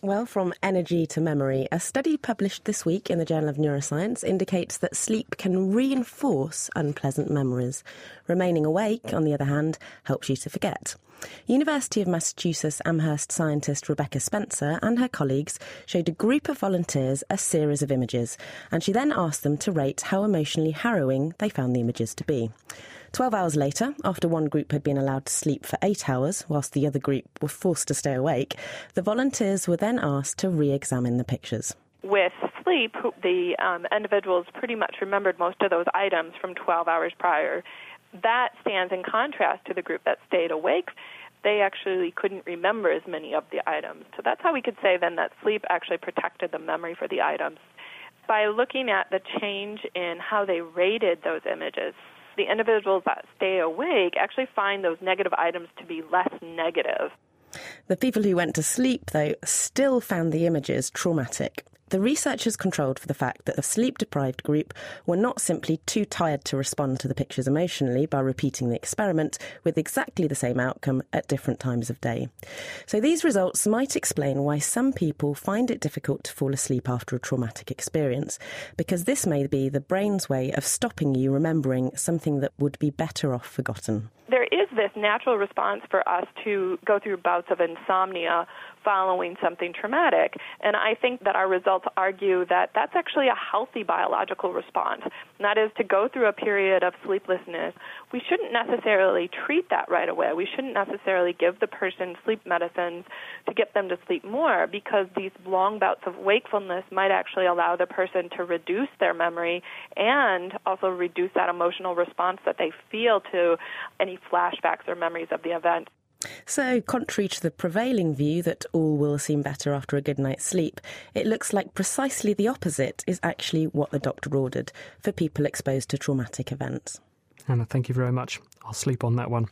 Well, from energy to memory, a study published this week in the Journal of Neuroscience indicates that sleep can reinforce unpleasant memories. Remaining awake, on the other hand, helps you to forget. University of Massachusetts Amherst scientist Rebecca Spencer and her colleagues showed a group of volunteers a series of images, and she then asked them to rate how emotionally harrowing they found the images to be. 12 hours later, after one group had been allowed to sleep for 8 hours, whilst the other group were forced to stay awake, the volunteers were then asked to re-examine the pictures. With sleep, the individuals pretty much remembered most of those items from 12 hours prior. That stands in contrast to the group that stayed awake. They actually couldn't remember as many of the items. So that's how we could say then that sleep actually protected the memory for the items. By looking at the change in how they rated those images, the individuals that stay awake actually find those negative items to be less negative. The people who went to sleep, though, still found the images traumatic. The researchers controlled for the fact that the sleep-deprived group were not simply too tired to respond to the pictures emotionally by repeating the experiment with exactly the same outcome at different times of day. So these results might explain why some people find it difficult to fall asleep after a traumatic experience, because this may be the brain's way of stopping you remembering something that would be better off forgotten. There is this natural response for us to go through bouts of insomnia following something traumatic, and I think that our results argue that that's actually a healthy biological response, and that is to go through a period of sleeplessness. We shouldn't necessarily treat that right away. We shouldn't necessarily give the person sleep medicines to get them to sleep more, because these long bouts of wakefulness might actually allow the person to reduce their memory and also reduce that emotional response that they feel to any flashbacks or memories of the event. So, contrary to the prevailing view that all will seem better after a good night's sleep, it looks like precisely the opposite is actually what the doctor ordered for people exposed to traumatic events. Anna, thank you very much. I'll sleep on that one.